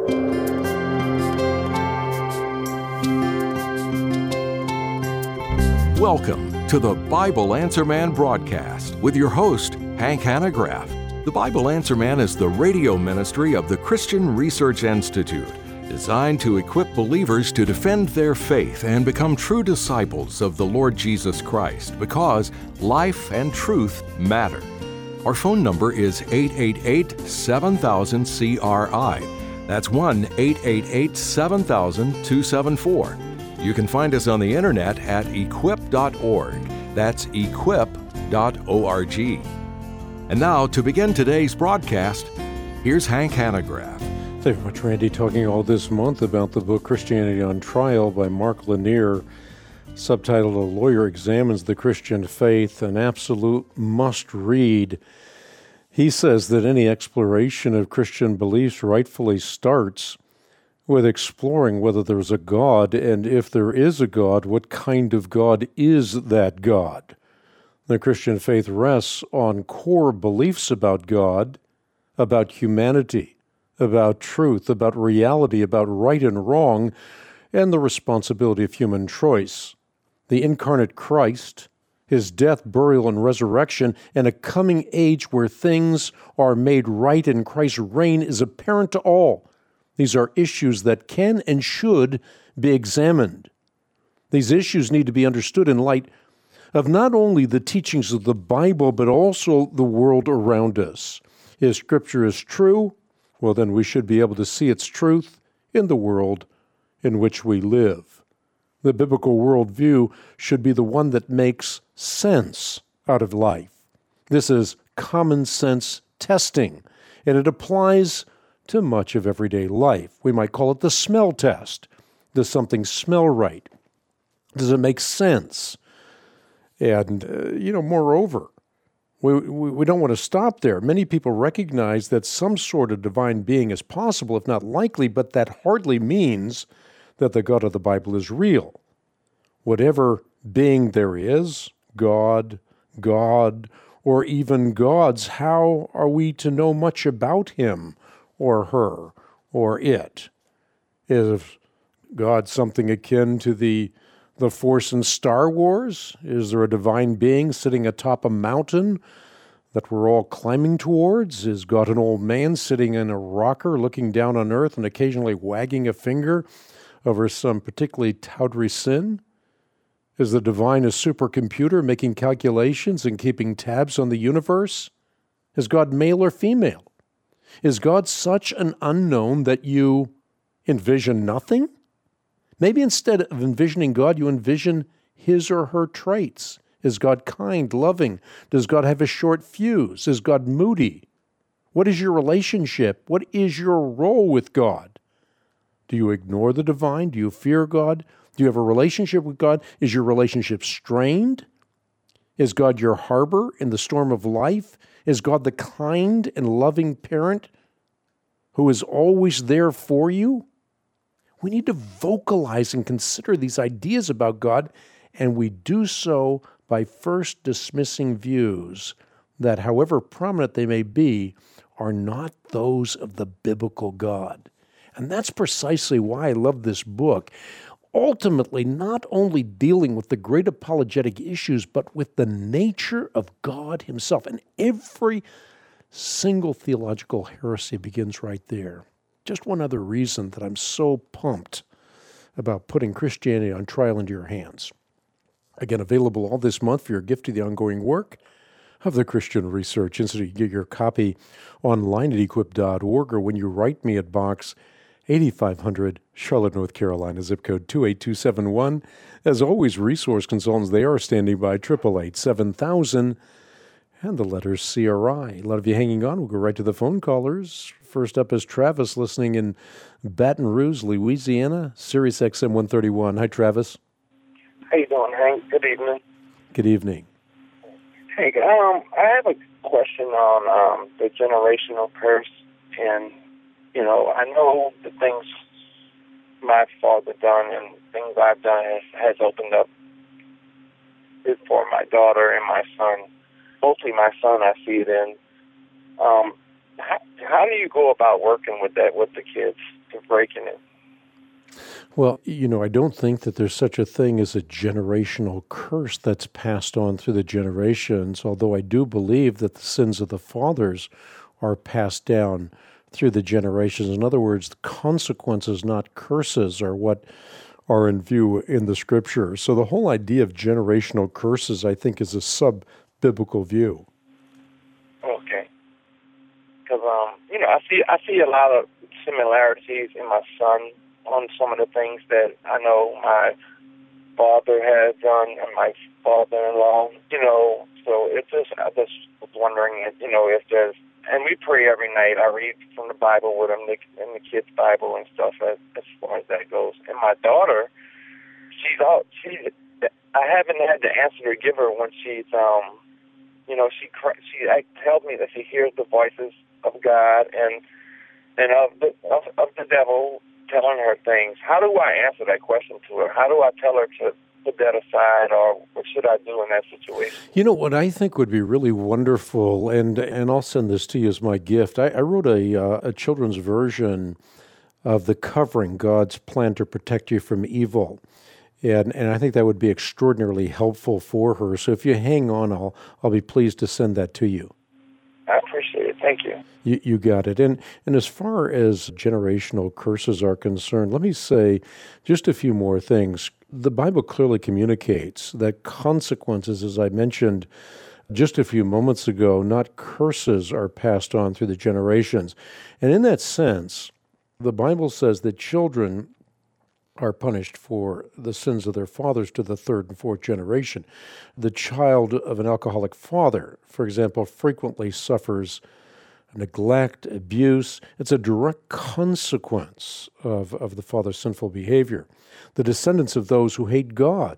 Welcome to the Bible Answer Man broadcast with your host, Hank Hanegraaff. The Bible Answer Man is the radio ministry of the Christian Research Institute, designed to equip believers to defend their faith and become true disciples of the Lord Jesus Christ, because life and truth matter. Our phone number is 888-7000-CRI. That's 1-888-7000-274. You can find us on the internet at equip.org. That's equip.org. And now, to begin today's broadcast, here's Hank Hanegraaff. Thank you very much, Randy. Talking all this month about the book Christianity on Trial by Mark Lanier, subtitled A Lawyer Examines the Christian Faith, an absolute must-read. He says that any exploration of Christian beliefs rightfully starts with exploring whether there's a God, and if there is a God, what kind of God is that God? The Christian faith rests on core beliefs about God, about humanity, about truth, about reality, about right and wrong, and the responsibility of human choice. The incarnate Christ, his death, burial, and resurrection, and a coming age where things are made right in Christ's reign is apparent to all. These are issues that can and should be examined. These issues need to be understood in light of not only the teachings of the Bible, but also the world around us. If Scripture is true, well, then we should be able to see its truth in the world in which we live. The biblical worldview should be the one that makes sense out of life. This is common sense testing, and it applies to much of everyday life. We might call it the smell test. Does something smell right? Does it make sense? And, moreover, we don't want to stop there. Many people recognize that some sort of divine being is possible, if not likely, but that hardly means that the God of the Bible is real. Whatever being there is, God, or even gods, how are we to know much about him or her or it? Is God something akin to the Force in Star Wars? Is there a divine being sitting atop a mountain that we're all climbing towards? Is God an old man sitting in a rocker looking down on earth and occasionally wagging a finger over some particularly tawdry sin? Is the divine a supercomputer making calculations and keeping tabs on the universe? Is God male or female? Is God such an unknown that you envision nothing? Maybe instead of envisioning God, you envision his or her traits. Is God kind, loving? Does God have a short fuse? Is God moody? What is your relationship? What is your role with God? Do you ignore the divine? Do you fear God? Do you have a relationship with God? Is your relationship strained? Is God your harbor in the storm of life? Is God the kind and loving parent who is always there for you? We need to vocalize and consider these ideas about God, and we do so by first dismissing views that, however prominent they may be, are not those of the biblical God. And that's precisely why I love this book. Ultimately, not only dealing with the great apologetic issues, but with the nature of God himself. And every single theological heresy begins right there. Just one other reason that I'm so pumped about putting Christianity on Trial into your hands. Again, available all this month for your gift to the ongoing work of the Christian Research Institute. You can get your copy online at equip.org, or when you write me at Box 8500, Charlotte, North Carolina, zip code 28271. As always, resource consultants, they are standing by, 888-7000, and the letters CRI. A lot of you hanging on. We'll go right to the phone callers. First up is Travis, listening in Baton Rouge, Louisiana, Sirius XM 131. Hi, Travis. How you doing, Hank? Good evening. Good evening. Hey, I have a question on the generational curse, and I know the things my father done and things I've done has opened up it for my daughter and my son. Mostly my son, I see it in. how do you go about working with that with the kids to breaking it? Well, I don't think that there's such a thing as a generational curse that's passed on through the generations, although I do believe that the sins of the fathers are passed down through the generations. In other words, the consequences, not curses, are what are in view in the Scripture. So the whole idea of generational curses, I think, is a sub-biblical view. Okay. Because, I see a lot of similarities in my son on some of the things that I know my father has done and my father-in-law, so I just was wondering, if there's, and we pray every night. I read from the Bible with him, in the kids' Bible and stuff, as far as that goes. And my daughter, I haven't had the answer to give her when she's, she tells me that she hears the voices of God and of the devil telling her things. How do I answer that question to her? How do I tell her to put that aside, or what should I do in that situation? What I think would be really wonderful, and I'll send this to you as my gift. I wrote a children's version of The Covering, God's Plan to Protect You from Evil. And I think that would be extraordinarily helpful for her. So if you hang on, I'll be pleased to send that to you. I appreciate it. Thank you. You got it. And as far as generational curses are concerned, let me say just a few more things. The Bible clearly communicates that consequences, as I mentioned just a few moments ago, not curses, are passed on through the generations. And in that sense, the Bible says that children are punished for the sins of their fathers to the third and fourth generation. The child of an alcoholic father, for example, frequently suffers neglect, abuse. It's a direct consequence of the father's sinful behavior. The descendants of those who hate God,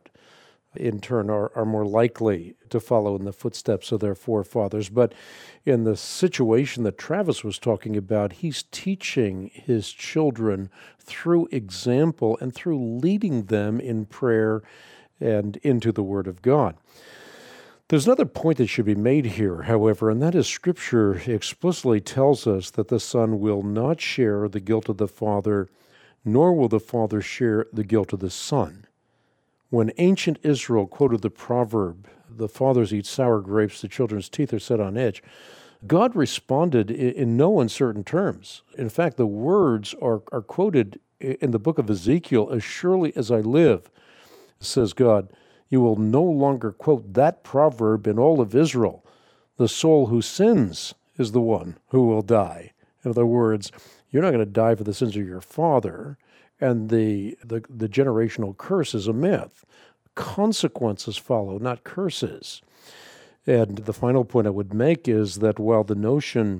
in turn, are more likely to follow in the footsteps of their forefathers. But in the situation that Travis was talking about, he's teaching his children through example and through leading them in prayer and into the Word of God. There's another point that should be made here, however, and that is Scripture explicitly tells us that the Son will not share the guilt of the Father, nor will the Father share the guilt of the Son. When ancient Israel quoted the proverb, "The fathers eat sour grapes, the children's teeth are set on edge," God responded in no uncertain terms. In fact, the words are quoted in the book of Ezekiel, "As surely as I live," says God, "you will no longer quote that proverb in all of Israel. The soul who sins is the one who will die." In other words, you're not going to die for the sins of your father, and the generational curse is a myth. Consequences follow, not curses. And the final point I would make is that while the notion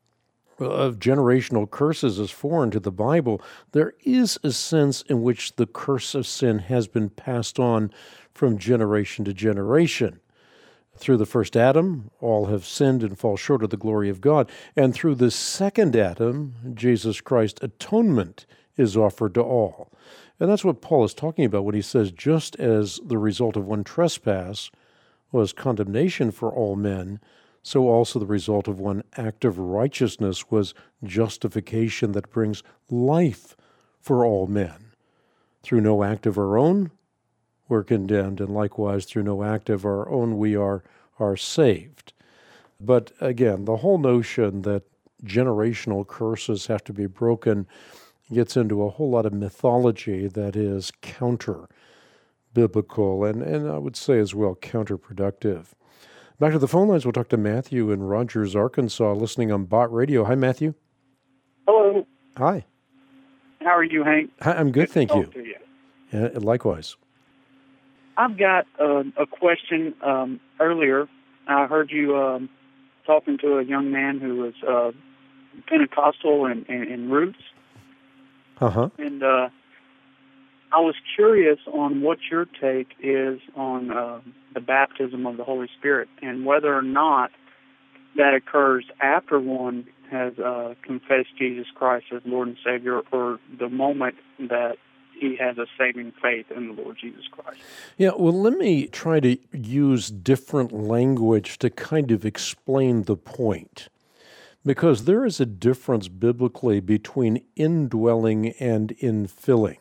of generational curses is foreign to the Bible, there is a sense in which the curse of sin has been passed on from generation to generation. Through the first Adam, all have sinned and fall short of the glory of God. And through the second Adam, Jesus Christ, atonement is offered to all. And that's what Paul is talking about when he says, just as the result of one trespass was condemnation for all men, so also the result of one act of righteousness was justification that brings life for all men. Through no act of our own, we're condemned, and likewise through no act of our own, we are saved. But again, the whole notion that generational curses have to be broken gets into a whole lot of mythology that is counter-biblical and I would say as well counterproductive. Back to the phone lines, we'll talk to Matthew in Rogers, Arkansas, listening on Bott Radio. Hi, Matthew. Hello. Hi. How are you, Hank? Hi, I'm good, thank you. To you. Yeah, likewise. I've got a question. Earlier, I heard you talking to a young man who was Pentecostal in roots. Uh-huh. And I was curious on what your take is on the baptism of the Holy Spirit and whether or not that occurs after one has confessed Jesus Christ as Lord and Savior, or the moment that he has a saving faith in the Lord Jesus Christ. Yeah, well, let me try to use different language to kind of explain the point. because there is a difference biblically between indwelling and infilling.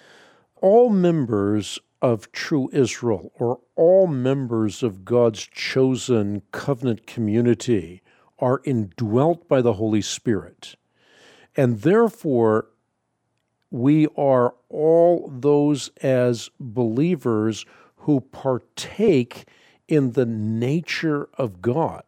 All members of true Israel, or all members of God's chosen covenant community, are indwelt by the Holy Spirit. And therefore, we are all those as believers who partake in the nature of God.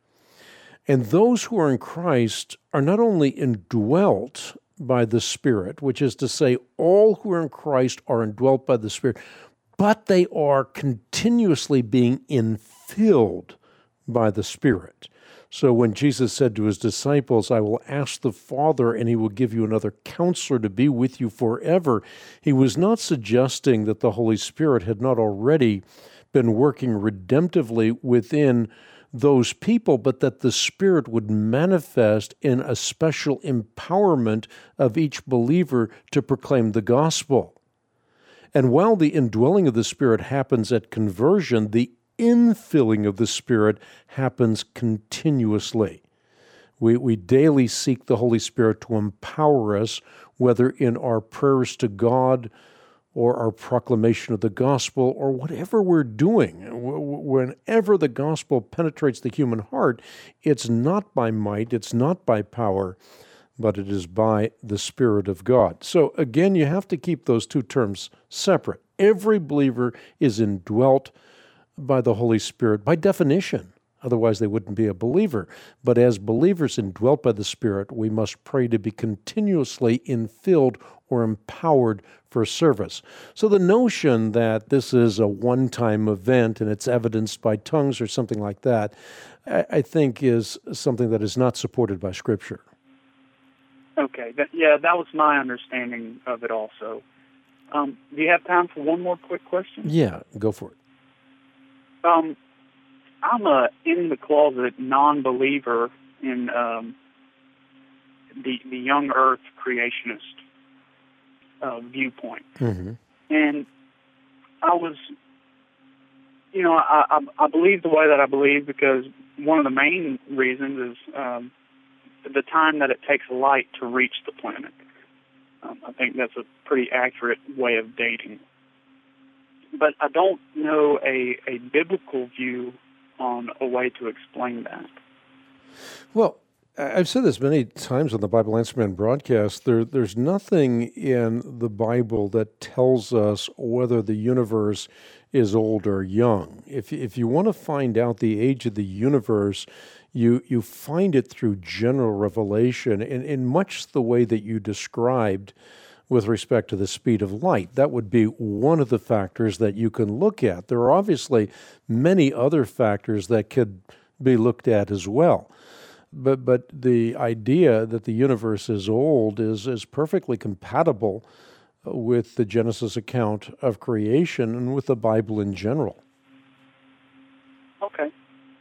And those who are in Christ are not only indwelt by the Spirit, which is to say, all who are in Christ are indwelt by the Spirit, but they are continuously being infilled by the Spirit. So when Jesus said to his disciples, "I will ask the Father, and he will give you another counselor to be with you forever," he was not suggesting that the Holy Spirit had not already been working redemptively within those people, but that the Spirit would manifest in a special empowerment of each believer to proclaim the gospel. And while the indwelling of the Spirit happens at conversion, the infilling of the Spirit happens continuously. We daily seek the Holy Spirit to empower us, whether in our prayers to God or our proclamation of the gospel or whatever we're doing. Whenever the gospel penetrates the human heart, it's not by might, it's not by power, but it is by the Spirit of God. So again, you have to keep those two terms separate. Every believer is indwelt by the Holy Spirit by definition. Otherwise, they wouldn't be a believer. But as believers indwelt by the Spirit, we must pray to be continuously infilled or empowered for service. So the notion that this is a one-time event and it's evidenced by tongues or something like that, I think is something that is not supported by Scripture. Okay. That was my understanding of it also. Do you have time for one more quick question? Yeah, go for it. I'm a in-the-closet non-believer in the young earth creationist viewpoint. Mm-hmm. And I was, I believe the way that I believe because one of the main reasons is the time that it takes light to reach the planet. I think that's a pretty accurate way of dating. But I don't know a biblical view on a way to explain that. Well, I've said this many times on the Bible Answer Man broadcast. There's nothing in the Bible that tells us whether the universe is old or young. If you want to find out the age of the universe, you find it through general revelation in much the way that you described with respect to the speed of light. That would be one of the factors that you can look at. There are obviously many other factors that could be looked at as well. But the idea that the universe is old is perfectly compatible with the Genesis account of creation and with the Bible in general. Okay.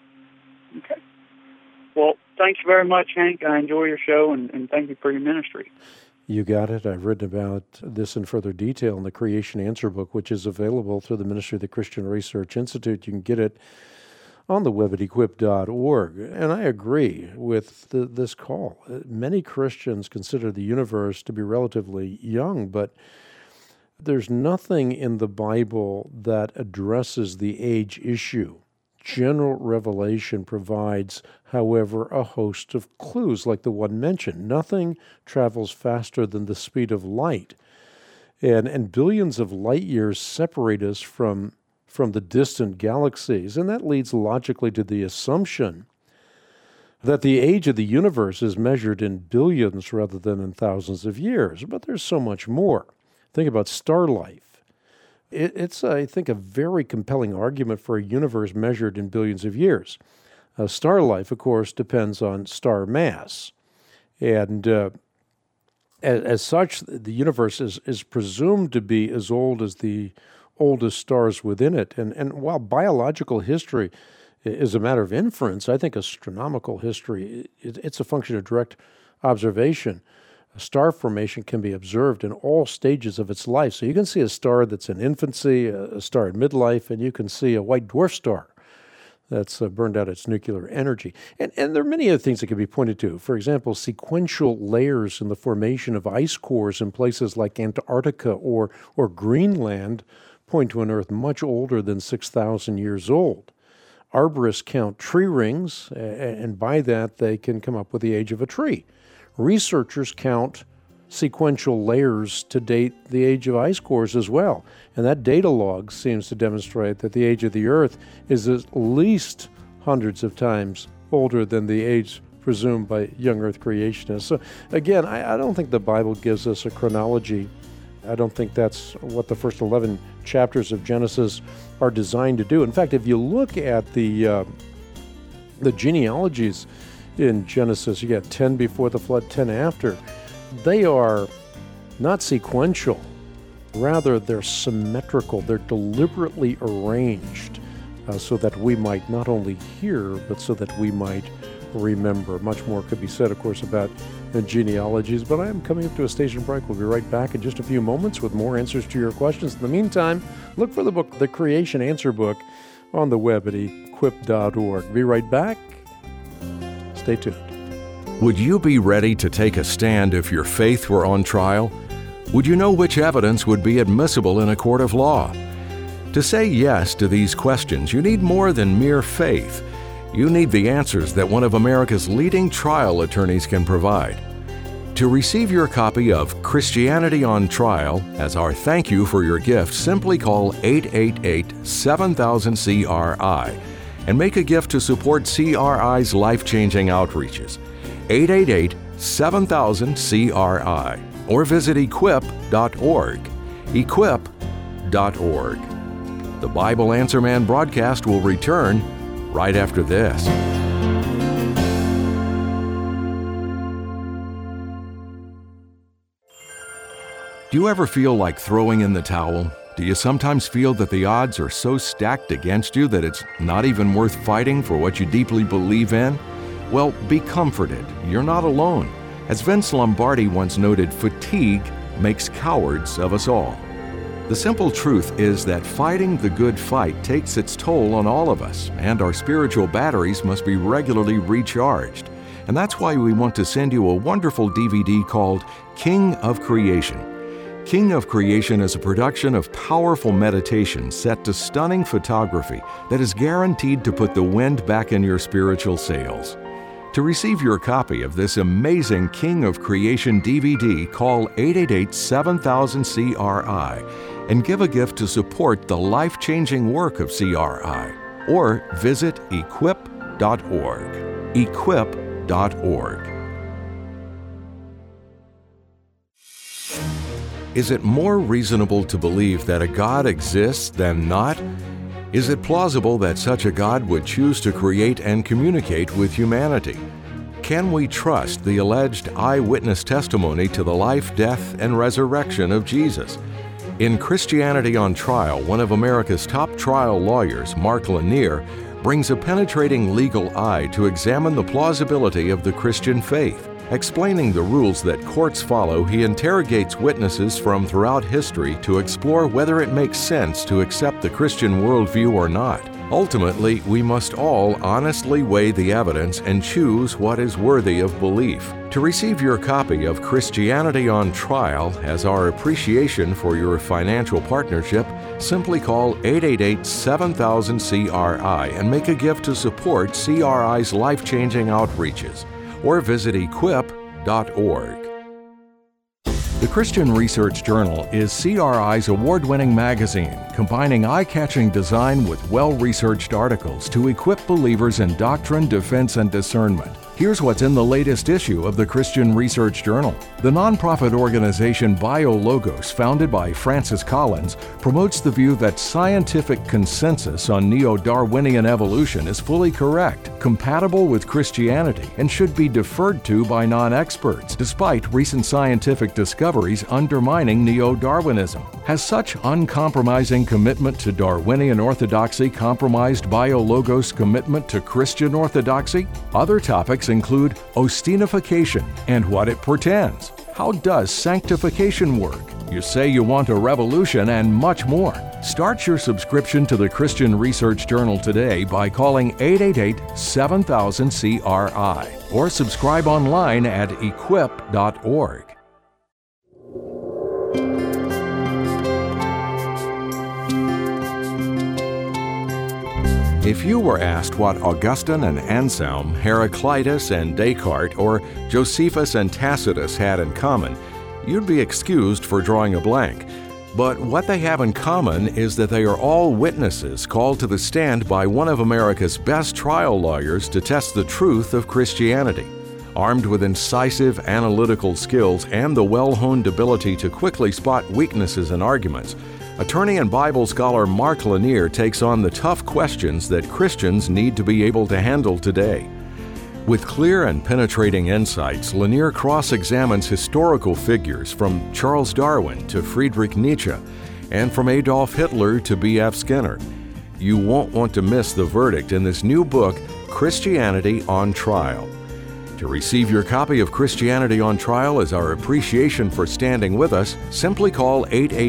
Well, thank you very much, Hank. I enjoy your show, and thank you for your ministry. You got it. I've written about this in further detail in the Creation Answer book, which is available through the Ministry of the Christian Research Institute. You can get it on the web at equip.org. And I agree with this call. Many Christians consider the universe to be relatively young, but there's nothing in the Bible that addresses the age issue. General revelation provides, however, a host of clues like the one mentioned. Nothing travels faster than the speed of light. And billions of light years separate us from the distant galaxies. And that leads logically to the assumption that the age of the universe is measured in billions rather than in thousands of years. But there's so much more. Think about star life. It's, I think, a very compelling argument for a universe measured in billions of years. Star life, of course, depends on star mass. And as such, the universe is presumed to be as old as the oldest stars within it. And while biological history is a matter of inference, I think astronomical history, it's a function of direct observation. A star formation can be observed in all stages of its life. So you can see a star that's in infancy, a star in midlife, and you can see a white dwarf star that's burned out its nuclear energy. And there are many other things that can be pointed to. For example, sequential layers in the formation of ice cores in places like Antarctica or Greenland point to an Earth much older than 6,000 years old. Arborists count tree rings, and by that they can come up with the age of a tree. Researchers count sequential layers to date the age of ice cores as well. And that data log seems to demonstrate that the age of the Earth is at least hundreds of times older than the age presumed by young Earth creationists. So again, I don't think the Bible gives us a chronology. I don't think that's what the first 11 chapters of Genesis are designed to do. In fact, if you look at the genealogies in Genesis, you get 10 before the flood, 10 after. They are not sequential. Rather, they're symmetrical. They're deliberately arranged so that we might not only hear, but so that we might remember. Much more could be said, of course, about the genealogies, but I am coming up to a station break. We'll be right back in just a few moments with more answers to your questions. In the meantime, look for the book, The Creation Answer Book, on the web at equip.org. Be right back. Stay tuned. Would you be ready to take a stand if your faith were on trial? Would you know which evidence would be admissible in a court of law? To say yes to these questions, you need more than mere faith. You need the answers that one of America's leading trial attorneys can provide. To receive your copy of Christianity on Trial as our thank you for your gift, simply call 888-7000-CRI and make a gift to support CRI's life-changing outreaches. 888-7000-CRI or visit equip.org. Equip.org. The Bible Answer Man broadcast will return right after this. Do you ever feel like throwing in the towel? Do you sometimes feel that the odds are so stacked against you that it's not even worth fighting for what you deeply believe in? Well, be comforted. You're not alone. As Vince Lombardi once noted, fatigue makes cowards of us all. The simple truth is that fighting the good fight takes its toll on all of us, and our spiritual batteries must be regularly recharged. And that's why we want to send you a wonderful DVD called King of Creation. King of Creation is a production of powerful meditation set to stunning photography that is guaranteed to put the wind back in your spiritual sails. To receive your copy of this amazing King of Creation DVD, call 888-7000-CRI and give a gift to support the life-changing work of CRI, or visit equip.org. Equip.org. Is it more reasonable to believe that a God exists than not? Is it plausible that such a God would choose to create and communicate with humanity? Can we trust the alleged eyewitness testimony to the life, death, and resurrection of Jesus? In Christianity on Trial, one of America's top trial lawyers, Mark Lanier, brings a penetrating legal eye to examine the plausibility of the Christian faith. Explaining the rules that courts follow, he interrogates witnesses from throughout history to explore whether it makes sense to accept the Christian worldview or not. Ultimately, we must all honestly weigh the evidence and choose what is worthy of belief. To receive your copy of Christianity on Trial as our appreciation for your financial partnership, simply call 888-7000-CRI and make a gift to support CRI's life-changing outreaches, or visit equip.org. The Christian Research Journal is CRI's award-winning magazine, combining eye-catching design with well-researched articles to equip believers in doctrine, defense, and discernment. Here's what's in the latest issue of the Christian Research Journal. The nonprofit organization BioLogos, founded by Francis Collins, promotes the view that scientific consensus on neo-Darwinian evolution is fully correct, compatible with Christianity, and should be deferred to by non-experts, despite recent scientific discoveries undermining neo-Darwinism. Has such uncompromising commitment to Darwinian orthodoxy compromised BioLogos' commitment to Christian orthodoxy? Other topics include ostenification and what it portends. How does sanctification work? You say you want a revolution and much more. Start your subscription to the Christian Research Journal today by calling 888-7000-CRI or subscribe online at equip.org. If you were asked what Augustine and Anselm, Heraclitus and Descartes, or Josephus and Tacitus had in common, you'd be excused for drawing a blank. But what they have in common is that they are all witnesses called to the stand by one of America's best trial lawyers to test the truth of Christianity. Armed with incisive analytical skills and the well-honed ability to quickly spot weaknesses in arguments, attorney and Bible scholar Mark Lanier takes on the tough questions that Christians need to be able to handle today. With clear and penetrating insights, Lanier cross-examines historical figures from Charles Darwin to Friedrich Nietzsche, and from Adolf Hitler to B.F. Skinner. You won't want to miss the verdict in this new book, Christianity on Trial. To receive your copy of Christianity on Trial as our appreciation for standing with us, simply call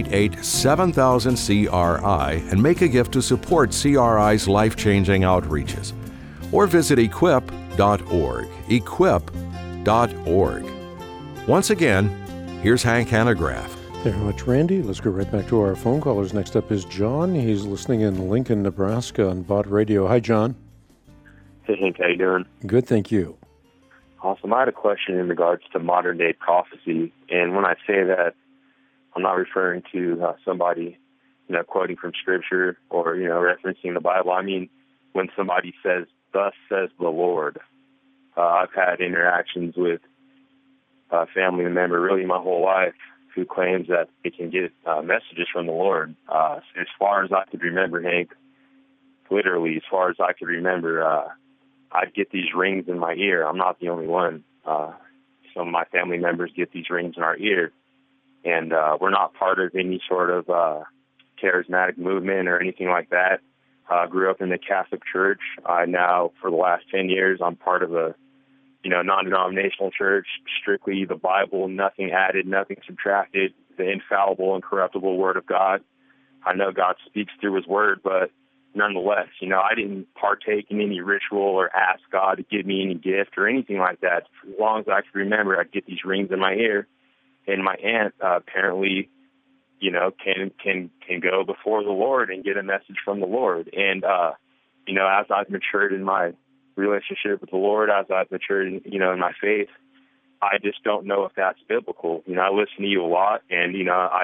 888-7000-CRI and make a gift to support CRI's life-changing outreaches. Or visit equip.org, equip.org. Once again, here's Hank Hanegraaff. Thank you very much, Randy. Let's go right back to our phone callers. Next up is John. He's listening in Lincoln, Nebraska on Bott Radio. Hi, John. Hey, Hank. How you doing? Good, thank you. Awesome. I had a question in regards to modern-day prophecy, and when I say that, I'm not referring to somebody, quoting from Scripture or, referencing the Bible. I mean, when somebody says, "Thus says the Lord." I've had interactions with a family member really my whole life who claims that they can get messages from the Lord. As far as I could remember, Hank, literally, as far as I could remember, I'd get these rings in my ear. I'm not the only one. Some of my family members get these rings in our ear, and we're not part of any sort of charismatic movement or anything like that. Grew up in the Catholic Church. Now, for the last 10 years, I'm part of a non-denominational church, strictly the Bible, nothing added, nothing subtracted, the infallible, incorruptible Word of God. I know God speaks through His Word, but nonetheless, I didn't partake in any ritual or ask God to give me any gift or anything like that. As long as I could remember, I'd get these rings in my ear. And my aunt apparently, can go before the Lord and get a message from the Lord. And, as I've matured in my relationship with the Lord, as I've matured, in my faith, I just don't know if that's biblical. I listen to you a lot, and,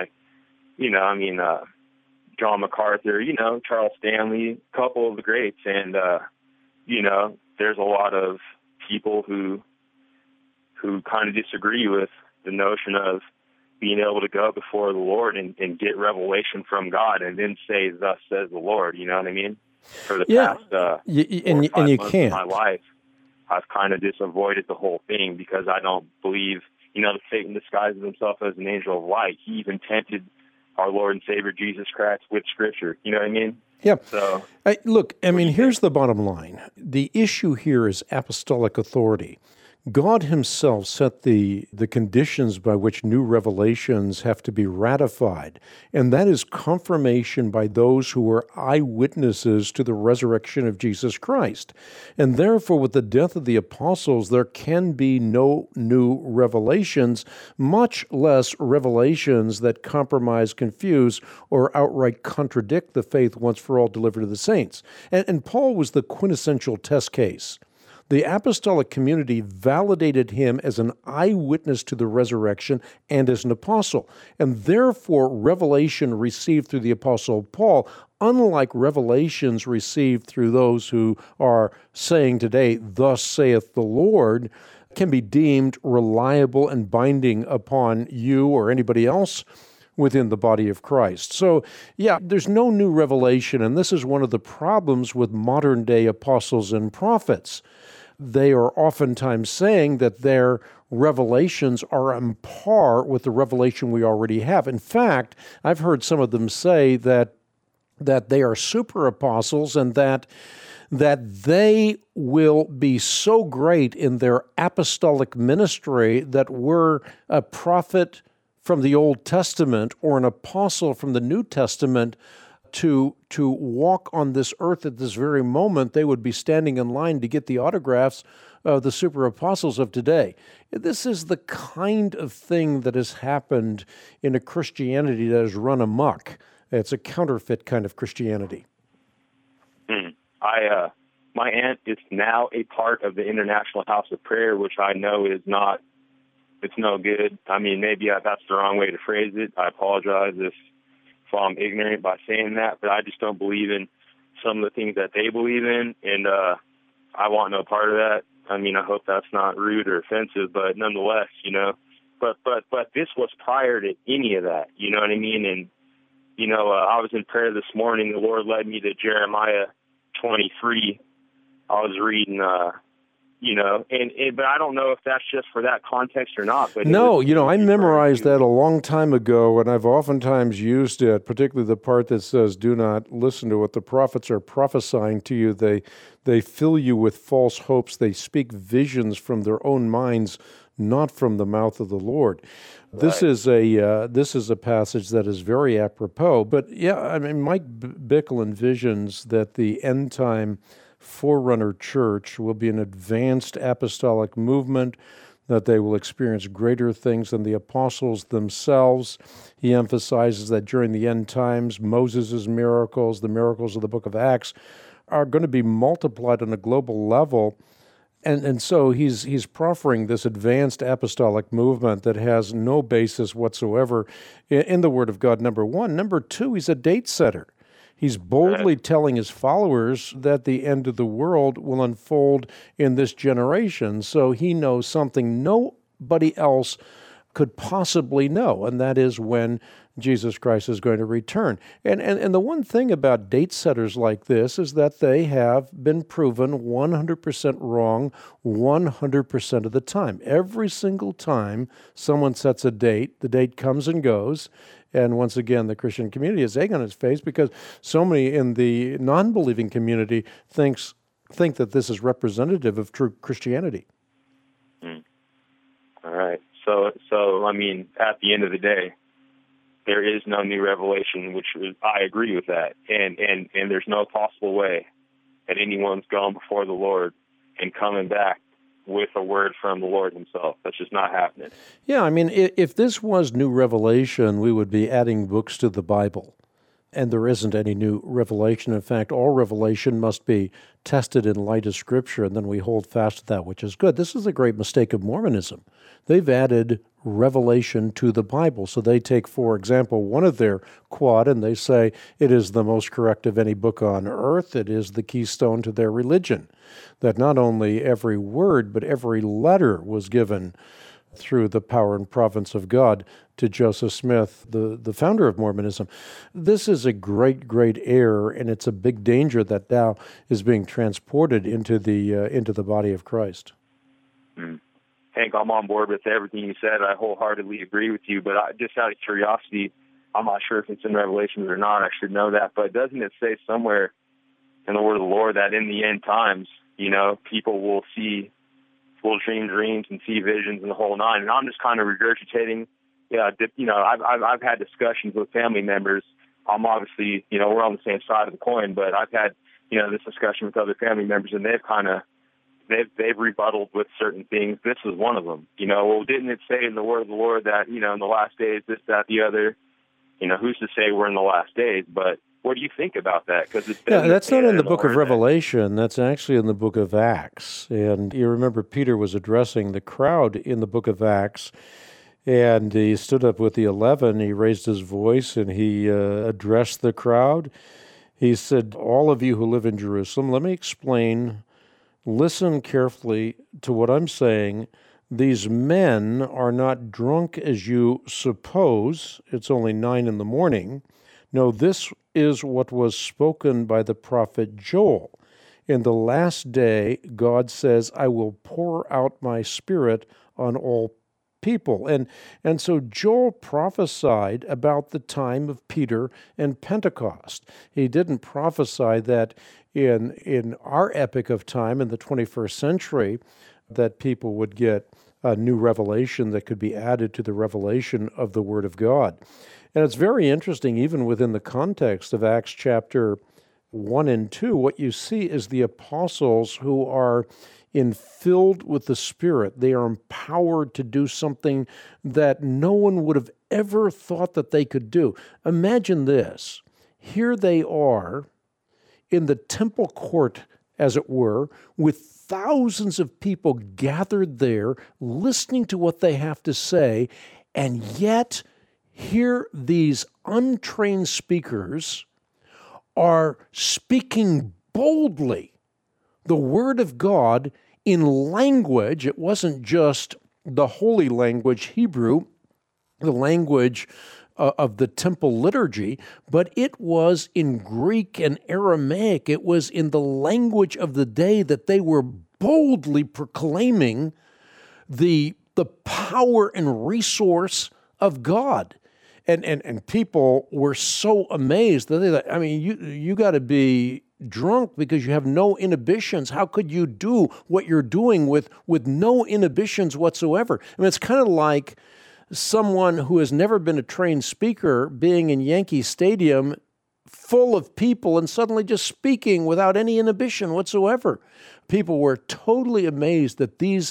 John MacArthur, Charles Stanley, a couple of the greats. And, there's a lot of people who kind of disagree with the notion of being able to go before the Lord and get revelation from God and then say, "Thus says the Lord." You know what I mean? For the past 4 or 5 months of my life, I've kind of just avoided the whole thing because I don't believe, that Satan disguises himself as an angel of light. He even tempted our Lord and Savior Jesus Christ with Scripture. You know what I mean? Yeah. So, here's the bottom line. The issue here is apostolic authority. God Himself set the conditions by which new revelations have to be ratified, and that is confirmation by those who were eyewitnesses to the resurrection of Jesus Christ. And therefore, with the death of the apostles, there can be no new revelations, much less revelations that compromise, confuse, or outright contradict the faith once for all delivered to the saints. And Paul was the quintessential test case. The apostolic community validated him as an eyewitness to the resurrection and as an apostle. And therefore, revelation received through the apostle Paul, unlike revelations received through those who are saying today, "Thus saith the Lord," can be deemed reliable and binding upon you or anybody else within the body of Christ. So, there's no new revelation, and this is one of the problems with modern-day apostles and prophets. They are oftentimes saying that their revelations are on par with the revelation we already have. In fact, I've heard some of them say that they are super apostles and that they will be so great in their apostolic ministry that we're a prophet from the Old Testament or an apostle from the New Testament to walk on this earth at this very moment, they would be standing in line to get the autographs of the super apostles of today. This is the kind of thing that has happened in a Christianity that has run amok. It's a counterfeit kind of Christianity. My aunt is now a part of the International House of Prayer, which I know is not, it's no good. I mean, maybe that's the wrong way to phrase it. I apologize if I'm ignorant by saying that, but I just don't believe in some of the things that they believe in, and I want no part of that. I mean, I hope that's not rude or offensive, but nonetheless, you know, but this was prior to any of that, you know what I mean? And, you know, I was in prayer this morning. The Lord led me to Jeremiah 23. I was reading, you know, but I don't know if that's just for that context or not. But no, you know, I memorized that a long time ago, and I've oftentimes used it, particularly the part that says, do not listen to what the prophets are prophesying to you. They fill you with false hopes. They speak visions from their own minds, not from the mouth of the Lord. Right. This is a passage that is very apropos. But yeah, I mean, Mike Bickle envisions that the end time forerunner church will be an advanced apostolic movement, that they will experience greater things than the apostles themselves. He emphasizes that during the end times, Moses' miracles, the miracles of the book of Acts, are going to be multiplied on a global level. And so he's proffering this advanced apostolic movement that has no basis whatsoever in the Word of God, number one. Number two, he's a date setter. He's boldly telling his followers that the end of the world will unfold in this generation. So he knows something nobody else could possibly know, and that is when Jesus Christ is going to return. And the one thing about date setters like this is that they have been proven 100% wrong 100% of the time. Every single time someone sets a date, the date comes and goes. And once again, the Christian community is egg on its face because so many in the non-believing community think that this is representative of true Christianity. All right. So I mean, at the end of the day, there is no new revelation, I agree with that. And there's no possible way that anyone's gone before the Lord and coming back with a word from the Lord himself. That's just not happening. Yeah, I mean, if this was new revelation, we would be adding books to the Bible. And there isn't any new revelation. In fact, all revelation must be tested in light of Scripture, and then we hold fast to that, which is good. This is a great mistake of Mormonism. They've added revelation to the Bible. So they take, for example, one of their quad, and they say it is the most correct of any book on earth. It is the keystone to their religion. That not only every word, but every letter was given through the power and providence of God to Joseph Smith, the founder of Mormonism. This is a great, great error, and it's a big danger that now is being transported into the body of Christ. Hank, I'm on board with everything you said. I wholeheartedly agree with you, but just out of curiosity, I'm not sure if it's in Revelations or not. I should know that, but doesn't it say somewhere in the Word of the Lord that in the end times, you know, people will dream dreams and see visions and the whole nine? And I'm just kind of regurgitating. Yeah, you know, I've had discussions with family members. I'm obviously, you know, we're on the same side of the coin, but I've had, you know, this discussion with other family members, and they've rebutted with certain things. This is one of them. You know, well, didn't it say in the Word of the Lord that, you know, in the last days, this, that, the other? You know, who's to say we're in the last days? But what do you think about that? Because that's not in the book of Revelation. That's actually in the book of Acts. And you remember Peter was addressing the crowd in the book of Acts, and he stood up with the 11. He raised his voice, and he addressed the crowd. He said, all of you who live in Jerusalem, let me explain. Listen carefully to what I'm saying. These men are not drunk as you suppose. It's only 9 a.m. No, this is what was spoken by the prophet Joel. In the last day, God says, I will pour out my Spirit on all people. And so Joel prophesied about the time of Peter and Pentecost. He didn't prophesy that in our epoch of time, in the 21st century, that people would get new revelation that could be added to the revelation of the Word of God. And it's very interesting, even within the context of Acts chapter 1 and 2, what you see is the apostles who are filled with the Spirit. They are empowered to do something that no one would have ever thought that they could do. Imagine this. Here they are in the temple court, as it were, with thousands of people gathered there, listening to what they have to say, and yet here these untrained speakers are speaking boldly the Word of God in language. It wasn't just the holy language, Hebrew, the language of the temple liturgy, but it was in Greek and Aramaic. It was in the language of the day that they were boldly proclaiming the power and resource of God. And people were so amazed that they thought, I mean, you got to be drunk because you have no inhibitions. How could you do what you're doing with no inhibitions whatsoever? I mean, it's kind of like someone who has never been a trained speaker being in Yankee Stadium full of people and suddenly just speaking without any inhibition whatsoever. People were totally amazed that these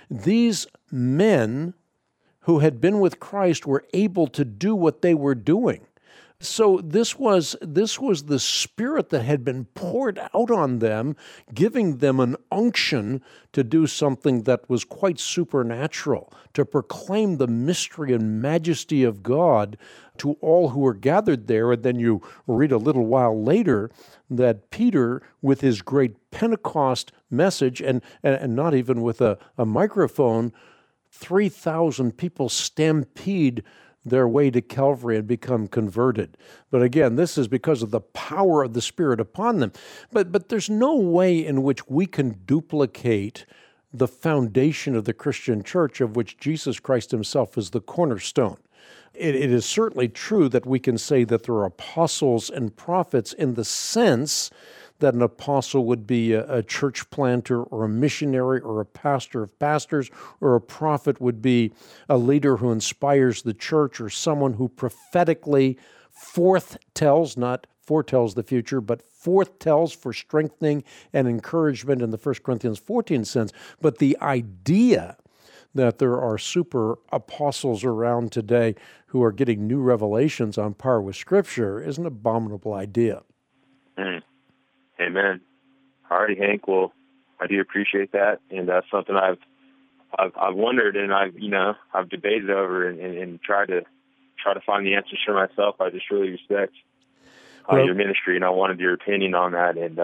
men who had been with Christ were able to do what they were doing. So this was the Spirit that had been poured out on them, giving them an unction to do something that was quite supernatural, to proclaim the mystery and majesty of God to all who were gathered there. And then you read a little while later that Peter, with his great Pentecost message, and not even with a microphone, 3,000 people stampede their way to Calvary and become converted. But again, this is because of the power of the Spirit upon them. But there's no way in which we can duplicate the foundation of the Christian church, of which Jesus Christ himself is the cornerstone. It is certainly true that we can say that there are apostles and prophets in the sense that an apostle would be a church planter or a missionary or a pastor of pastors, or a prophet would be a leader who inspires the church, or someone who prophetically forthtells, not foretells the future, but forthtells for strengthening and encouragement in the 1 Corinthians 14 sense. But the idea that there are super apostles around today who are getting new revelations on par with Scripture is an abominable idea. Amen. All righty, Hank. Well, I do appreciate that, and that's something I've wondered, and I've debated over and tried to find the answers for myself. I just really respect your ministry, and I wanted your opinion on that. And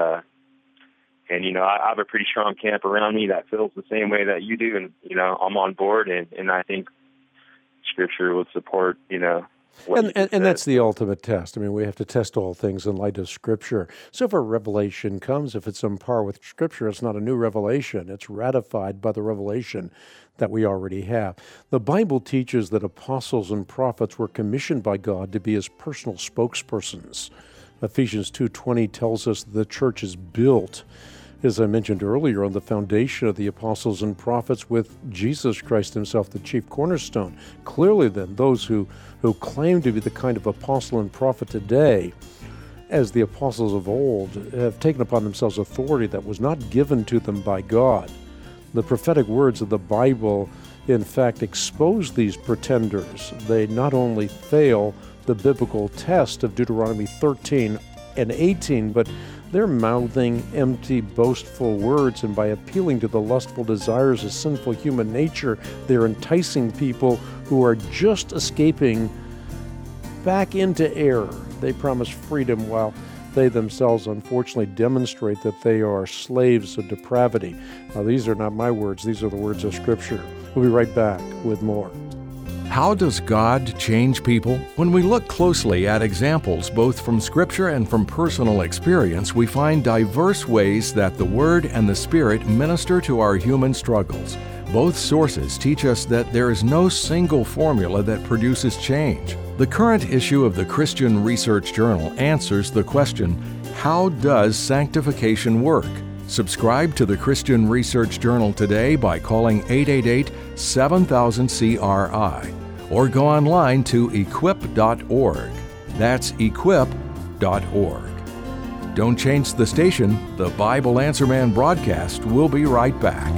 I have a pretty strong camp around me that feels the same way that you do, and I'm on board, and I think Scripture would support And that's the ultimate test. I mean, we have to test all things in light of Scripture. So if a revelation comes, if it's on par with Scripture, it's not a new revelation. It's ratified by the revelation that we already have. The Bible teaches that apostles and prophets were commissioned by God to be his personal spokespersons. Ephesians 2:20 tells us the church is built, as I mentioned earlier, on the foundation of the apostles and prophets, with Jesus Christ himself, the chief cornerstone. Clearly then, those who claim to be the kind of apostle and prophet today, as the apostles of old, have taken upon themselves authority that was not given to them by God. The prophetic words of the Bible, in fact, expose these pretenders. They not only fail the biblical test of Deuteronomy 13 and 18, but they're mouthing empty, boastful words, and by appealing to the lustful desires of sinful human nature, they're enticing people who are just escaping back into error. They promise freedom while they themselves, unfortunately, demonstrate that they are slaves of depravity. Now, these are not my words. These are the words of Scripture. We'll be right back with more. How does God change people? When we look closely at examples both from Scripture and from personal experience, we find diverse ways that the Word and the Spirit minister to our human struggles. Both sources teach us that there is no single formula that produces change. The current issue of the Christian Research Journal answers the question, how does sanctification work? Subscribe to the Christian Research Journal today by calling 888-7000-CRI or go online to equip.org. That's equip.org. Don't change the station. The Bible Answer Man broadcast will be right back.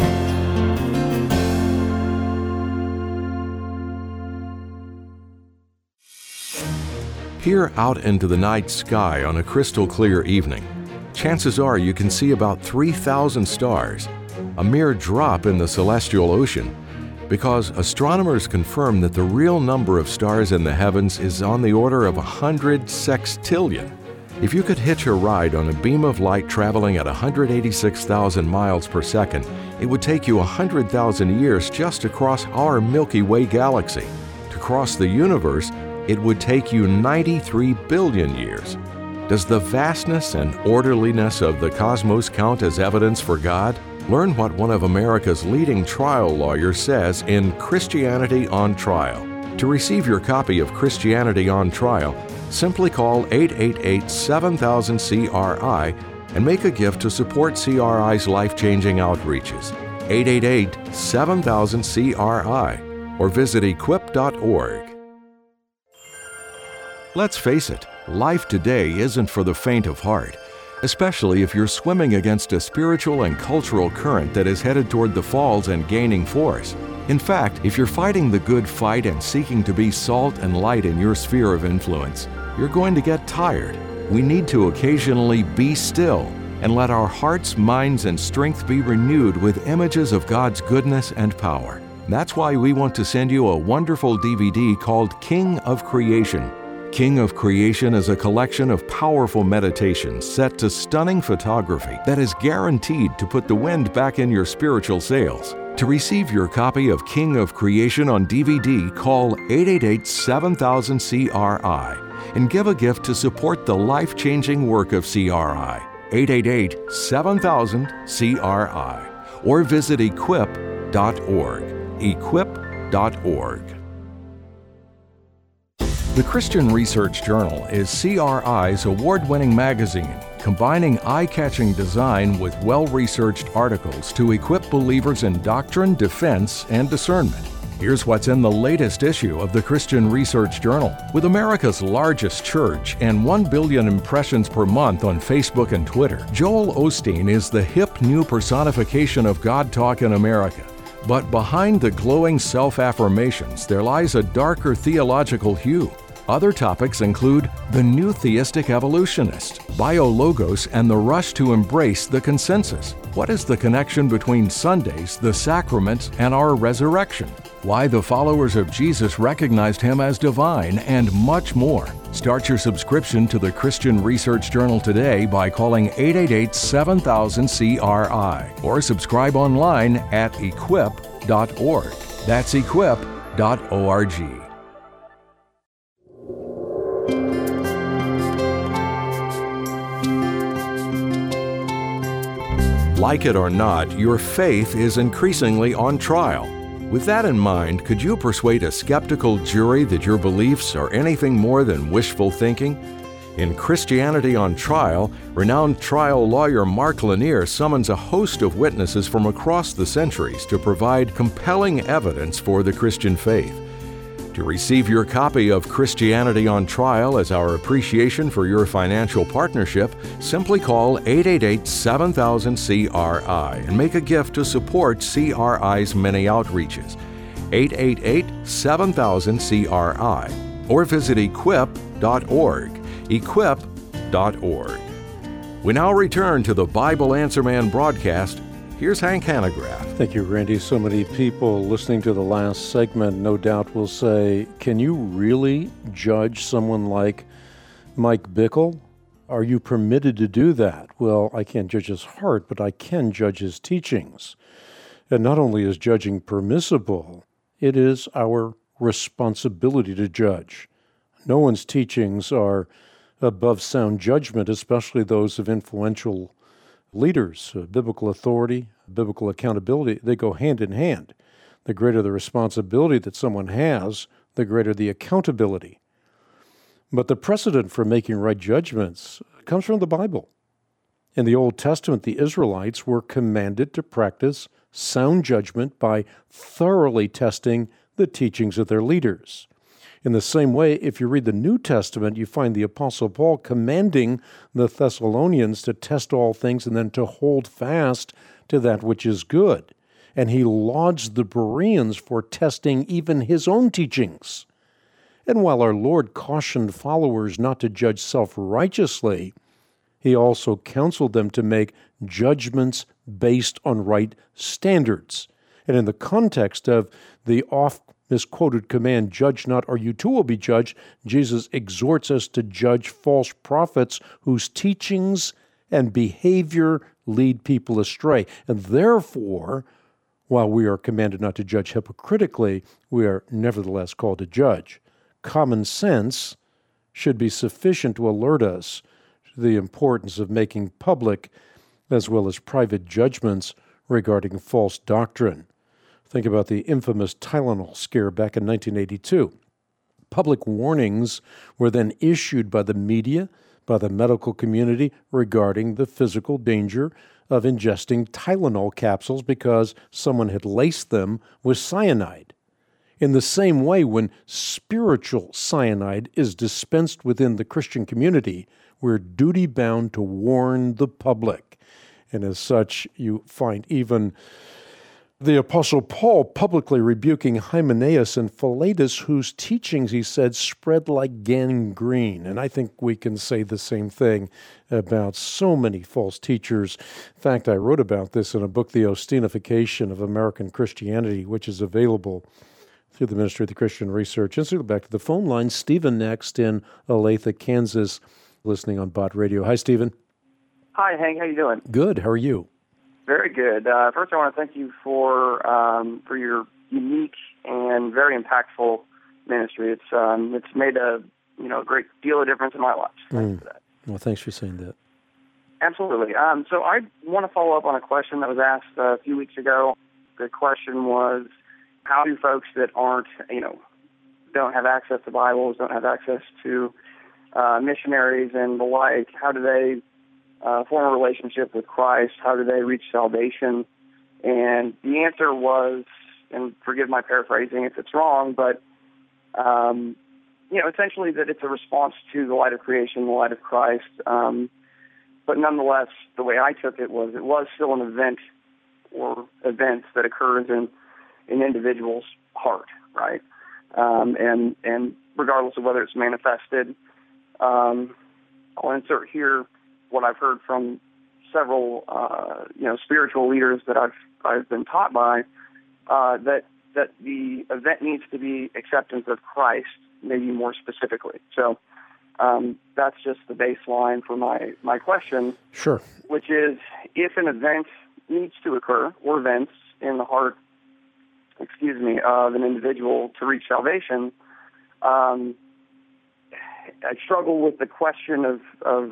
Peer out into the night sky on a crystal clear evening. Chances are you can see about 3,000 stars, a mere drop in the celestial ocean, because astronomers confirm that the real number of stars in the heavens is on the order of 100 sextillion. If you could hitch a ride on a beam of light traveling at 186,000 miles per second, it would take you 100,000 years just to cross our Milky Way galaxy. To cross the universe, it would take you 93 billion years. Does the vastness and orderliness of the cosmos count as evidence for God? Learn what one of America's leading trial lawyers says in Christianity on Trial. To receive your copy of Christianity on Trial, simply call 888-7000-CRI and make a gift to support CRI's life-changing outreaches. 888-7000-CRI or visit equip.org. Let's face it, life today isn't for the faint of heart, especially if you're swimming against a spiritual and cultural current that is headed toward the falls and gaining force. In fact, if you're fighting the good fight and seeking to be salt and light in your sphere of influence, you're going to get tired. We need to occasionally be still and let our hearts, minds, and strength be renewed with images of God's goodness and power. That's why we want to send you a wonderful DVD called King of Creation. King of Creation is a collection of powerful meditations set to stunning photography that is guaranteed to put the wind back in your spiritual sails. To receive your copy of King of Creation on DVD, call 888-7000-CRI and give a gift to support the life-changing work of CRI. 888-7000-CRI or visit equip.org. Equip.org. The Christian Research Journal is CRI's award-winning magazine, combining eye-catching design with well-researched articles to equip believers in doctrine, defense, and discernment. Here's what's in the latest issue of the Christian Research Journal. With America's largest church and 1 billion impressions per month on Facebook and Twitter, Joel Osteen is the hip new personification of God talk in America. But behind the glowing self-affirmations, there lies a darker theological hue. Other topics include the new theistic evolutionist, biologos, and the rush to embrace the consensus. What is the connection between Sundays, the sacraments, and our resurrection? Why the followers of Jesus recognized him as divine, and much more. Start your subscription to the Christian Research Journal today by calling 888-7000-CRI or subscribe online at equip.org. That's equip.org. Like it or not, your faith is increasingly on trial. With that in mind, could you persuade a skeptical jury that your beliefs are anything more than wishful thinking? In Christianity on Trial, renowned trial lawyer Mark Lanier summons a host of witnesses from across the centuries to provide compelling evidence for the Christian faith. To receive your copy of Christianity on Trial as our appreciation for your financial partnership, simply call 888-7000-CRI and make a gift to support CRI's many outreaches. 888-7000-CRI or visit equip.org. Equip.org. We now return to the Bible Answer Man broadcast. Here's Hank Hanegraaff. Thank you, Randy. So many people listening to the last segment no doubt will say, can you really judge someone like Mike Bickle? Are you permitted to do that? Well, I can't judge his heart, but I can judge his teachings. And not only is judging permissible, it is our responsibility to judge. No one's teachings are above sound judgment, especially those of influential leaders. Biblical authority, biblical accountability, they go hand in hand. The greater the responsibility that someone has, the greater the accountability. But the precedent for making right judgments comes from the Bible. In the Old Testament, the Israelites were commanded to practice sound judgment by thoroughly testing the teachings of their leaders. In the same way, if you read the New Testament, you find the Apostle Paul commanding the Thessalonians to test all things and then to hold fast to that which is good. And he lauds the Bereans for testing even his own teachings. And while our Lord cautioned followers not to judge self-righteously, he also counseled them to make judgments based on right standards. And in the context of the oft-misquoted command, "Judge not, or you too will be judged," Jesus exhorts us to judge false prophets whose teachings and behavior lead people astray. And therefore, while we are commanded not to judge hypocritically, we are nevertheless called to judge. Common sense should be sufficient to alert us to the importance of making public as well as private judgments regarding false doctrine. Think about the infamous Tylenol scare back in 1982. Public warnings were then issued by the media, by the medical community regarding the physical danger of ingesting Tylenol capsules because someone had laced them with cyanide. In the same way, when spiritual cyanide is dispensed within the Christian community, we're duty-bound to warn the public. And as such, you find even the Apostle Paul publicly rebuking Hymenaeus and Philetus, whose teachings, he said, spread like gangrene. And I think we can say the same thing about so many false teachers. In fact, I wrote about this in a book, The Ostinification of American Christianity, which is available through the Ministry of the Christian Research Institute. Back to the phone line. Stephen next in Olathe, Kansas, listening on Bott Radio. Hi, Stephen. Hi, Hank. How you doing? Good. How are you? Very good. First, I want to thank you for your unique and very impactful ministry. It's made a great deal of difference in my life. Thanks for that. Well, thanks for saying that. Absolutely. So I want to follow up on a question that was asked a few weeks ago. The question was, how do folks that don't have access to Bibles, don't have access to missionaries and the like, how do they form a relationship with Christ? How do they reach salvation? And the answer was, and forgive my paraphrasing if it's wrong, but essentially that it's a response to the light of creation, the light of Christ. But nonetheless, the way I took it was still an event or events that occurs in an individual's heart, right? And regardless of whether it's manifested, I'll insert here what I've heard from several, spiritual leaders that I've been taught by, that the event needs to be acceptance of Christ, maybe more specifically. So that's just the baseline for my question. Sure. Which is, if an event needs to occur, or events in the heart, of an individual to reach salvation, I struggle with the question of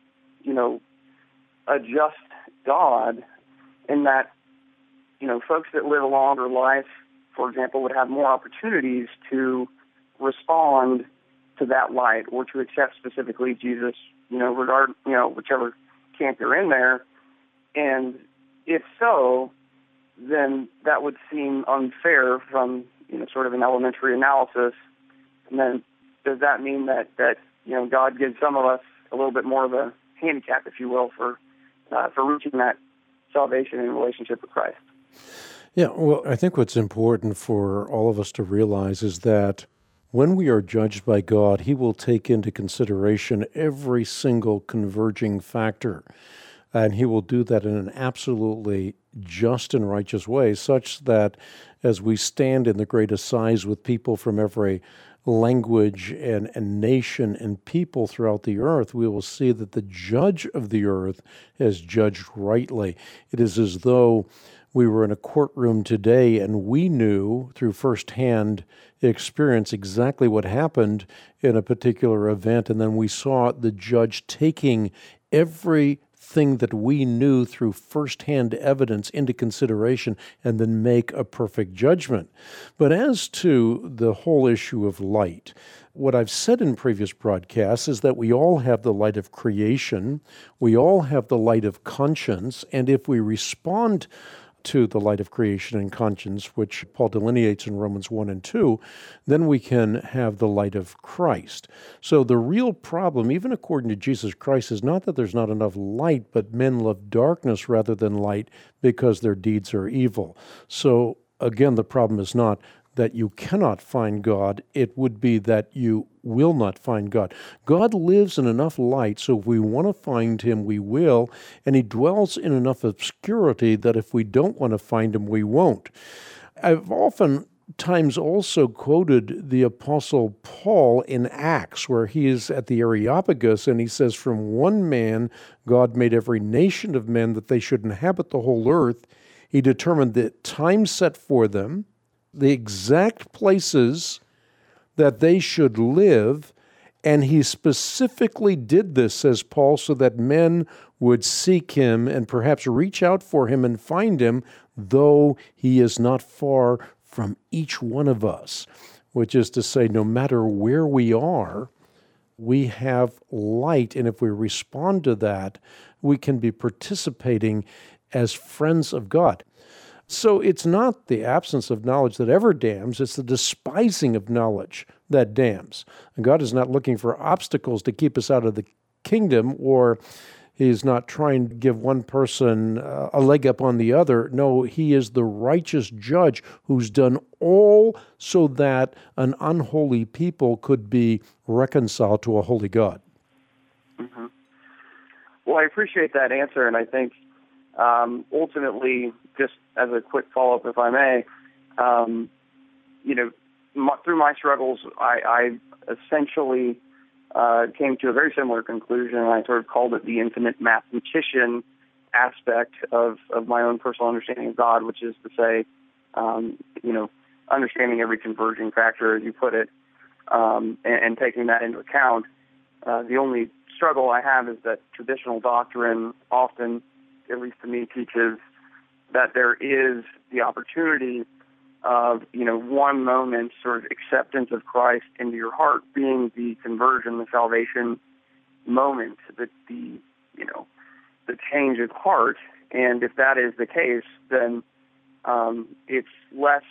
a just God, in that, folks that live a longer life, for example, would have more opportunities to respond to that light or to accept specifically Jesus, whichever camp you're in there. And if so, then that would seem unfair from, sort of an elementary analysis. And then does that mean that God gives some of us a little bit more of a handicap, if you will, for reaching that salvation in relationship with Christ? Yeah, well, I think what's important for all of us to realize is that when we are judged by God, He will take into consideration every single converging factor, and He will do that in an absolutely just and righteous way, such that as we stand in the great assize with people from every language and nation and people throughout the earth, we will see that the judge of the earth has judged rightly. It is as though we were in a courtroom today and we knew through firsthand experience exactly what happened in a particular event, and then we saw the judge taking everything that we knew through firsthand evidence into consideration and then make a perfect judgment. But as to the whole issue of light, What I've said in previous broadcasts is that we all have the light of creation, we all have the light of conscience, and if we respond to the light of creation and conscience, which Paul delineates in Romans 1 and 2, then we can have the light of Christ. So the real problem, even according to Jesus Christ, is not that there's not enough light, but men love darkness rather than light because their deeds are evil. So again, the problem is not that you cannot find God, it would be that you will not find God. God lives in enough light, so if we want to find Him, we will, and He dwells in enough obscurity that if we don't want to find Him, we won't. I've oftentimes also quoted the Apostle Paul in Acts, where he is at the Areopagus, and he says, "From one man God made every nation of men that they should inhabit the whole earth. He determined the time set for them, the exact places that they should live, and He specifically did this," says Paul, "so that men would seek Him and perhaps reach out for Him and find Him, though He is not far from each one of us." Which is to say, no matter where we are, we have light, and if we respond to that, we can be participating as friends of God. So it's not the absence of knowledge that ever damns, it's the despising of knowledge that damns. And God is not looking for obstacles to keep us out of the kingdom, or He's not trying to give one person a leg up on the other. No, He is the righteous judge who's done all so that an unholy people could be reconciled to a holy God. Mm-hmm. Well, I appreciate that answer, and I think ultimately, just as a quick follow-up, if I may, through my struggles, I essentially came to a very similar conclusion, and I sort of called it the infinite mathematician aspect of my own personal understanding of God, which is to say, understanding every converging factor, as you put it, and taking that into account. The only struggle I have is that traditional doctrine often, at least to me, teaches that there is the opportunity of, one moment sort of acceptance of Christ into your heart being the conversion, the salvation moment, the change of heart. And if that is the case, then it's less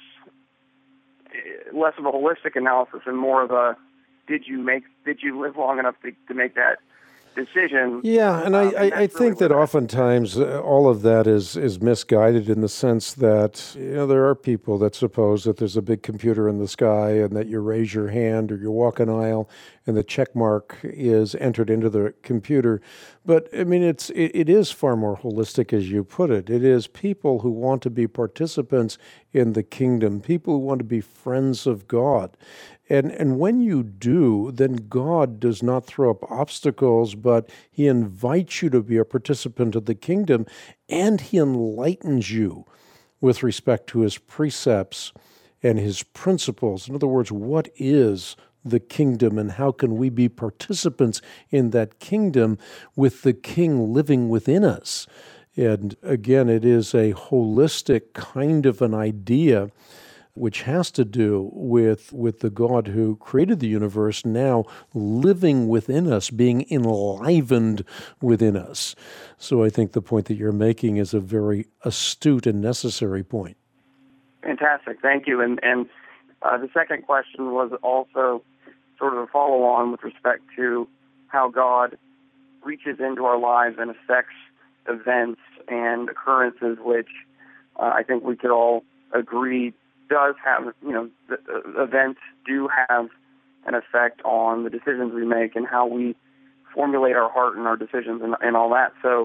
of a holistic analysis and more of a did you live long enough to make that decision. Yeah, and I think that oftentimes all of that is misguided in the sense that there are people that suppose that there's a big computer in the sky and that you raise your hand or you walk an aisle and the check mark is entered into the computer. But I mean, it is far more holistic, as you put it. It is people who want to be participants in the kingdom, people who want to be friends of God. And when you do, then God does not throw up obstacles, but He invites you to be a participant of the kingdom, and He enlightens you with respect to His precepts and His principles. In other words, what is the kingdom and how can we be participants in that kingdom with the King living within us? And again, it is a holistic kind of an idea which has to do with the God who created the universe now living within us, being enlivened within us. So I think the point that you're making is a very astute and necessary point. Fantastic. Thank you. And the second question was also sort of a follow-on with respect to how God reaches into our lives and affects events and occurrences, which I think we could all agree does have, the events do have an effect on the decisions we make and how we formulate our heart and our decisions and all that. So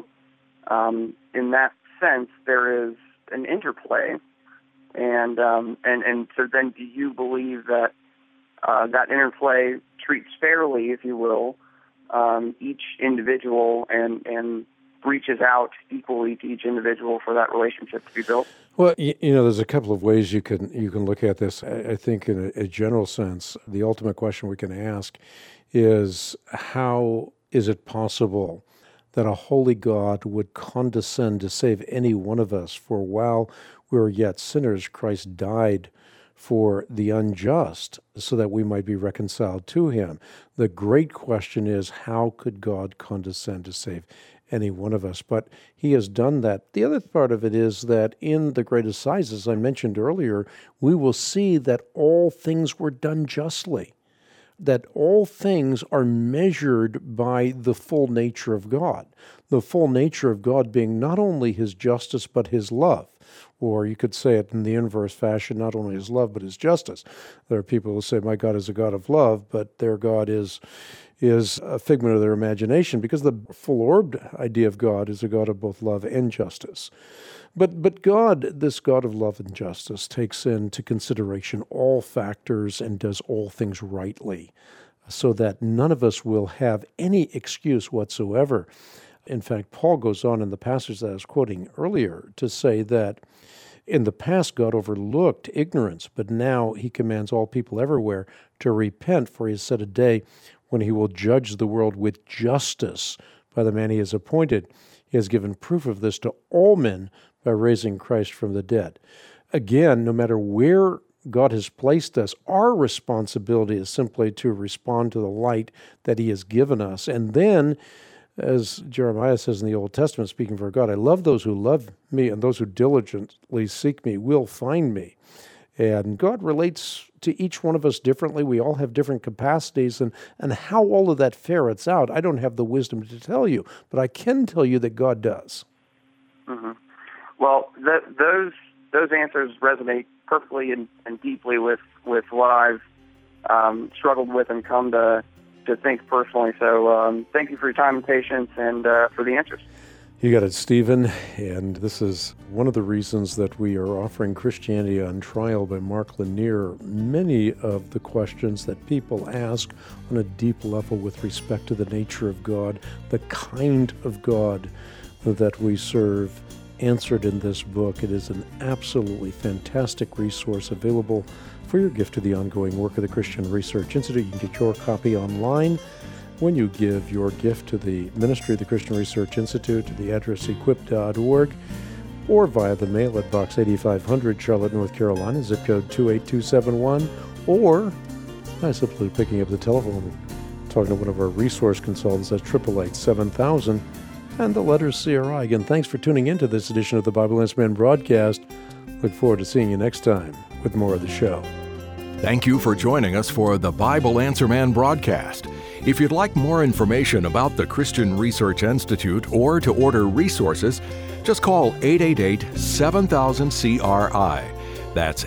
in that sense, there is an interplay. And so then do you believe that that interplay treats fairly, if you will, each individual and reaches out equally to each individual for that relationship to be built? Well, there's a couple of ways you can look at this. I think in a general sense, the ultimate question we can ask is, how is it possible that a holy God would condescend to save any one of us? For while we were yet sinners, Christ died for the unjust so that we might be reconciled to him. The great question is, how could God condescend to save any one of us? But he has done that. The other part of it is that in the great assize, as I mentioned earlier, we will see that all things were done justly, that all things are measured by the full nature of God. The full nature of God being not only his justice, but his love. Or you could say it in the inverse fashion, not only his love, but his justice. There are people who say, my God is a God of love, but their God is a figment of their imagination, because the full-orbed idea of God is a God of both love and justice. But God, this God of love and justice, takes into consideration all factors and does all things rightly, so that none of us will have any excuse whatsoever. In fact, Paul goes on in the passage that I was quoting earlier to say that in the past God overlooked ignorance, but now he commands all people everywhere to repent, for he has set a day when he will judge the world with justice by the man he has appointed. He has given proof of this to all men by raising Christ from the dead. Again, no matter where God has placed us, our responsibility is simply to respond to the light that he has given us. And then, as Jeremiah says in the Old Testament, speaking for God, I love those who love me, and those who diligently seek me will find me. And God relates to each one of us differently. We all have different capacities, and how all of that ferrets out, I don't have the wisdom to tell you, but I can tell you that God does. Mm-hmm. Well, those answers resonate perfectly and deeply with what I've struggled with and come to think personally. So thank you for your time and patience and for the answers. You got it, Stephen. And this is one of the reasons that we are offering Christianity on Trial by Mark Lanier. Many of the questions that people ask on a deep level with respect to the nature of God, the kind of God that we serve, answered in this book. It is an absolutely fantastic resource available for your gift to the ongoing work of the Christian Research Institute. You can get your copy online when you give your gift to the Ministry of the Christian Research Institute, to the address equip.org, or via the mail at Box 8500, Charlotte, North Carolina, zip code 28271, or by simply picking up the telephone, talking to one of our resource consultants at 888-7000, and the letters CRI. Again, thanks for tuning in to this edition of the Bible Answer Man broadcast. Look forward to seeing you next time with more of the show. Thank you for joining us for the Bible Answer Man broadcast. If you'd like more information about the Christian Research Institute or to order resources, just call 888-7000-CRI. That's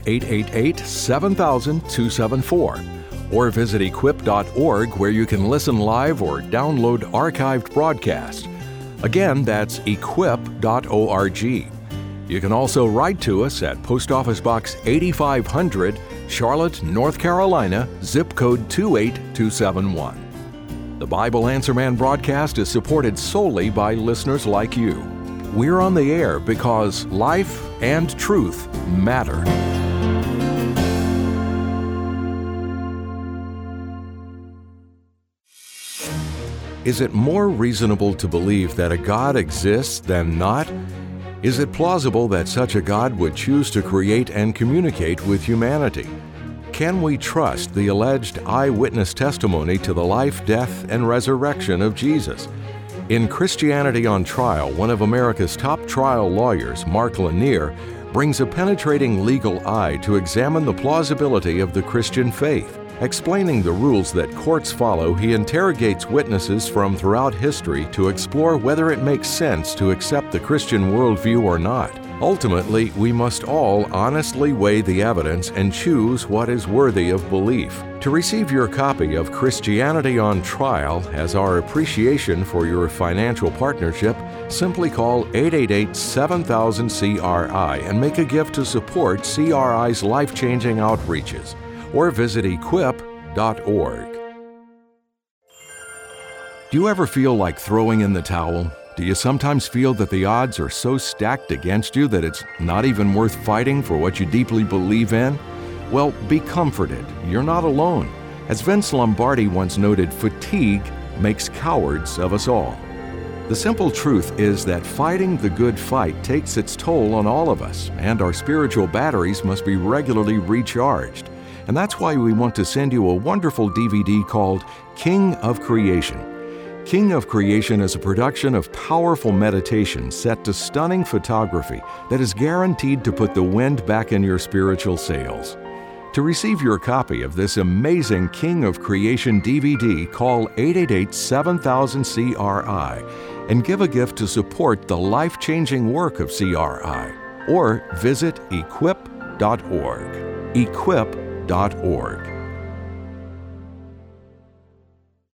888-7000-274. Or visit equip.org, where you can listen live or download archived broadcasts. Again, that's equip.org. You can also write to us at Post Office Box 8500, Charlotte, North Carolina, zip code 28271. The Bible Answer Man broadcast is supported solely by listeners like you. We're on the air because life and truth matter. Is it more reasonable to believe that a God exists than not? Is it plausible that such a God would choose to create and communicate with humanity? Can we trust the alleged eyewitness testimony to the life, death, and resurrection of Jesus? In Christianity on Trial, one of America's top trial lawyers, Mark Lanier, brings a penetrating legal eye to examine the plausibility of the Christian faith. Explaining the rules that courts follow, he interrogates witnesses from throughout history to explore whether it makes sense to accept the Christian worldview or not. Ultimately, we must all honestly weigh the evidence and choose what is worthy of belief. To receive your copy of Christianity on Trial as our appreciation for your financial partnership, simply call 888-7000-CRI and make a gift to support CRI's life-changing outreaches. Or visit equip.org. Do you ever feel like throwing in the towel? Do you sometimes feel that the odds are so stacked against you that it's not even worth fighting for what you deeply believe in? Well, be comforted. You're not alone. As Vince Lombardi once noted, fatigue makes cowards of us all. The simple truth is that fighting the good fight takes its toll on all of us, and our spiritual batteries must be regularly recharged. And that's why we want to send you a wonderful DVD called King of Creation. King of Creation is a production of powerful meditation set to stunning photography that is guaranteed to put the wind back in your spiritual sails. To receive your copy of this amazing King of Creation DVD, call 888-7000-CRI and give a gift to support the life-changing work of CRI, or visit equip.org. equip.org.